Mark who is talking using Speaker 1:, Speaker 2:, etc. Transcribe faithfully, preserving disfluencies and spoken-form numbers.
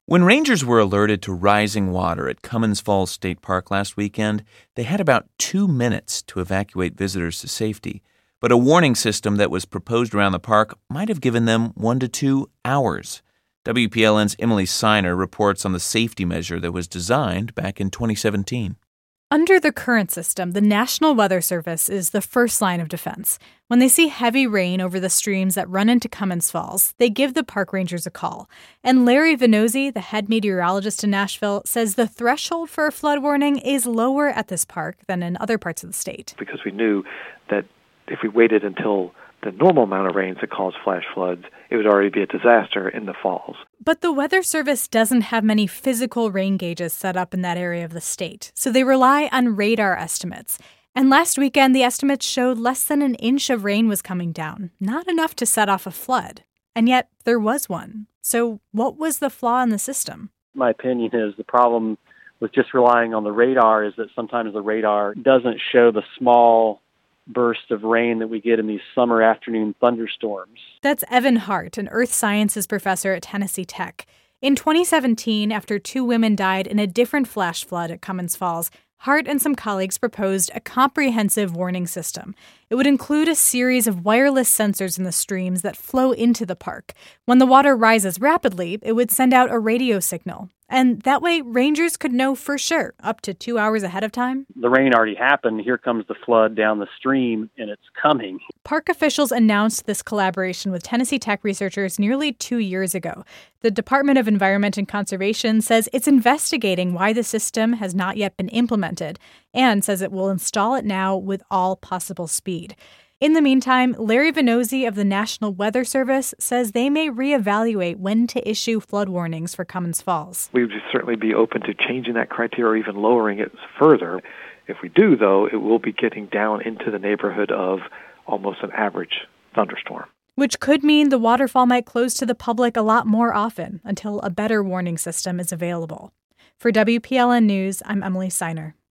Speaker 1: When rangers were alerted to rising water at Cummins Falls State Park last weekend, they had about two minutes to evacuate visitors to safety. But a warning system that was proposed around the park might have given them one to two hours. W P L N's Emily Siner reports on the safety measure that was designed back in twenty seventeen.
Speaker 2: Under the current system, the National Weather Service is the first line of defense. When they see heavy rain over the streams that run into Cummins Falls, they give the park rangers a call. And Larry Venozzi, the head meteorologist in Nashville, says the threshold for a flood warning is lower at this park than in other parts of the state.
Speaker 3: Because we knew that if we waited until the normal amount of rains that cause flash floods, it would already be a disaster in the falls.
Speaker 2: But the Weather Service doesn't have many physical rain gauges set up in that area of the state, so they rely on radar estimates. And last weekend, the estimates showed less than an inch of rain was coming down, not enough to set off a flood. And yet, there was one. So what was the flaw in the system?
Speaker 4: My opinion is the problem with just relying on the radar is that sometimes the radar doesn't show the small bursts of rain that we get in these summer afternoon thunderstorms.
Speaker 2: That's Evan Hart, an earth sciences professor at Tennessee Tech. In twenty seventeen, after two women died in a different flash flood at Cummins Falls, Hart and some colleagues proposed a comprehensive warning system. It would include a series of wireless sensors in the streams that flow into the park. When the water rises rapidly, it would send out a radio signal. And that way, rangers could know for sure, up to two hours ahead of time.
Speaker 4: The rain already happened. Here comes the flood down the stream, and it's coming.
Speaker 2: Park officials announced this collaboration with Tennessee Tech researchers nearly two years ago. The Department of Environment and Conservation says it's investigating why the system has not yet been implemented and says it will install it now with all possible speed. In the meantime, Larry Venozzi of the National Weather Service says they may reevaluate when to issue flood warnings for Cummins Falls.
Speaker 3: We would certainly be open to changing that criteria or even lowering it further. If we do, though, it will be getting down into the neighborhood of almost an average thunderstorm.
Speaker 2: Which could mean the waterfall might close to the public a lot more often until a better warning system is available. For W P L N News, I'm Emily Siner.